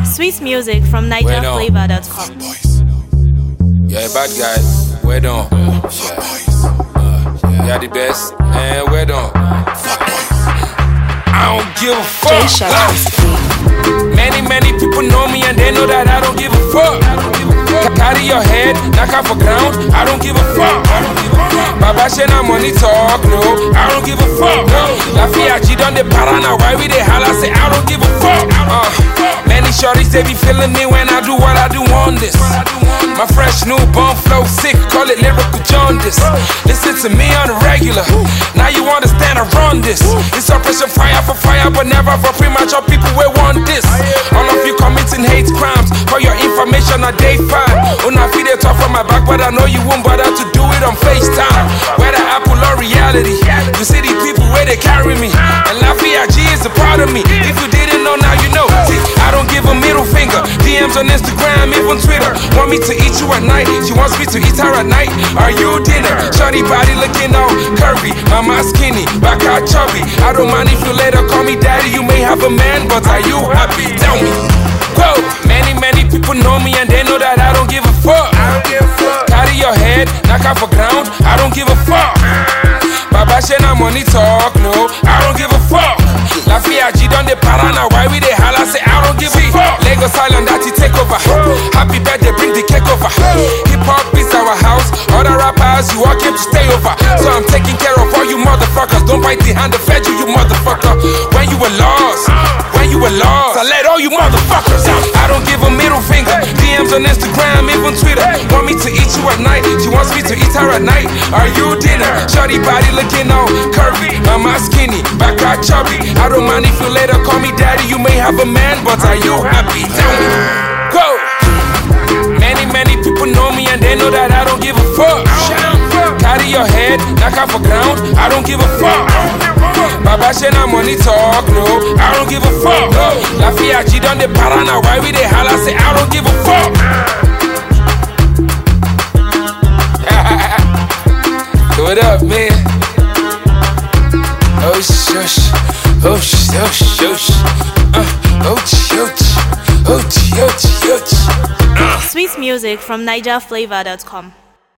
Sweet music from NigerFlavor.com. Yeah, bad guy, we're done. You're the best, and we're done. I don't give a fuck. Many people know me and they know that I don't give a fuck. Carry your head, knock off a ground, I don't give a fuck. Baba Shena money talk, no, I don't give a fuck. Lafia G done the parana, why we they holla, say I don't give a fuck. Many shorties they be feeling me when I do what I do on this. My fresh newborn flow sick, call it lyrical jaundice. Listen to me on the regular, now you understand I run this. It's Operation Fire for fire, but never for premature people we want this. All of you committing hate crimes, for your information on day 5. Una feed it off from my back, but I know you won't bother to do it on FaceTime. Whether Apple or reality, you see the people where they carry me, and Lafia G is a part of me. If you didn't know, now you know. See, I don't give a middle finger. DMs on Instagram, even Twitter. Want me to eat you at night, she wants me to eat her at night. Are you dinner? Shorty body looking all curvy, mama skinny, back out chubby. I don't mind if you later call me daddy. You may have a man, but are you happy? Tell me. Whoa, many people know me and they know that I don't give a fuck. Carry your head, knock off a ground, I don't give a fuck. Baba Shena money talk, no, I don't give a fuck. Lafia G done the parana, why we they holla, say I don't give a fuck. Lagos Island that he take over. Happy birthday, bring the cake over. Hip hop is our house, other rappers you all came to stay over. So I'm taking care of all you motherfuckers. Don't bite the hand that fed you, you motherfucker. When you were lost, I let all you motherfuckers out. I don't give a middle finger. DMs on Instagram, even Twitter. Want me to eat you at night, she wants me to eat her at night. Are you dinner? Shorty body looking all curvy, mama skinny, back out chubby. I don't mind if you later call me daddy. You may have a man, but are you happy? Tell me. Go. Many people know me and they know that I don't give a fuck. Carry your head, knock off a ground, I don't give a fuck. Baba Shena money talk, no, I don't give a fuck. Lafia G done the parana, why we they holla, say I don't give a fuck. What up, man? Oh shush, oh shush, shush. Oh shush, oh shush, shush. Sweet music from NigerFlavor.com.